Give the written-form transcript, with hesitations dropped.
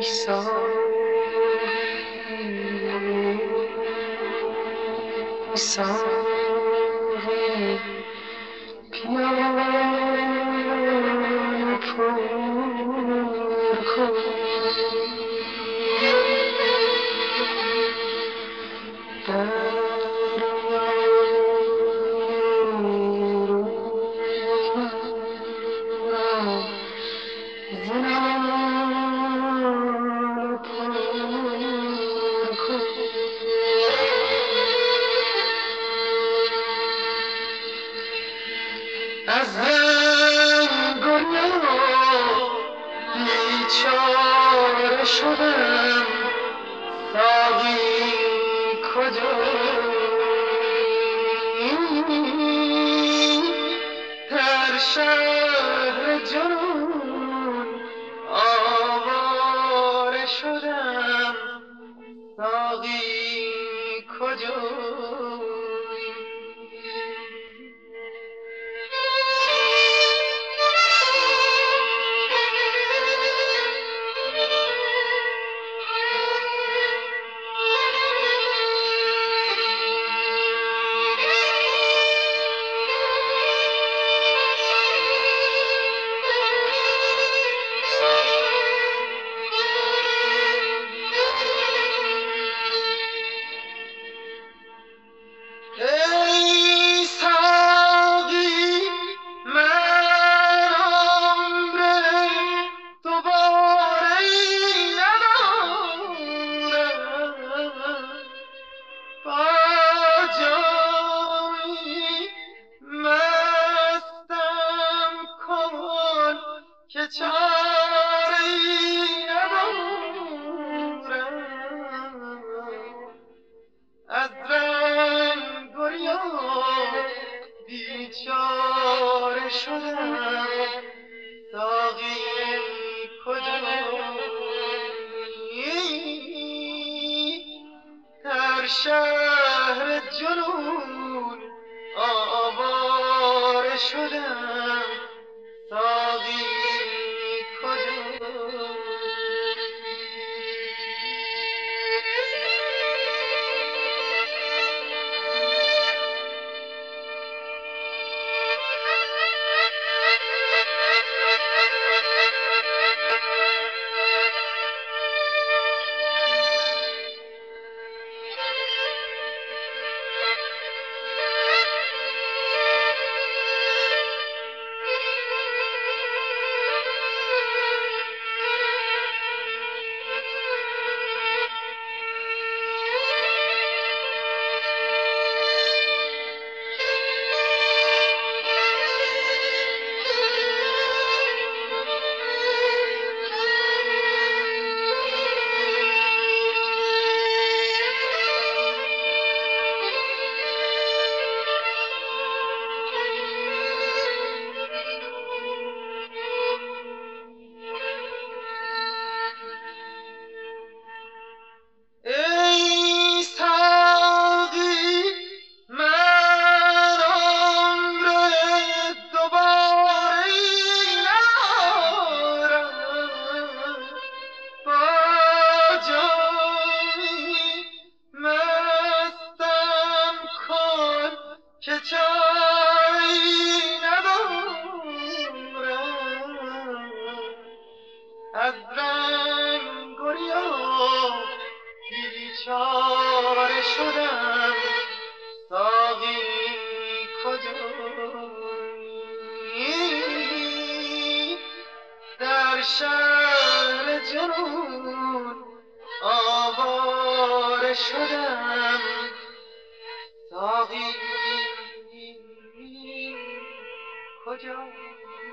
ساقی پیام پر کن دریای روی را زنان پر کن از رنگ و بیچاره شدم ساقی کجایی در شهر جنون آواره شدم ساقی کجایی ای ساقی من عمر دوباره ای ندارم با جامی مستم کن که چاره ای ندارم از رنگ و ریا بیچاره شدم ساقی کجایی در شهر جنون آواره شدم ساقی کجایی ای ساقی من عمر دوباره ای ندارم با جامی مستم کن که چاره ای ندارم از رنگ و ریا بیچاره شدم ساقی کجایی در شهر جنون آواره شدم ساقی کجایی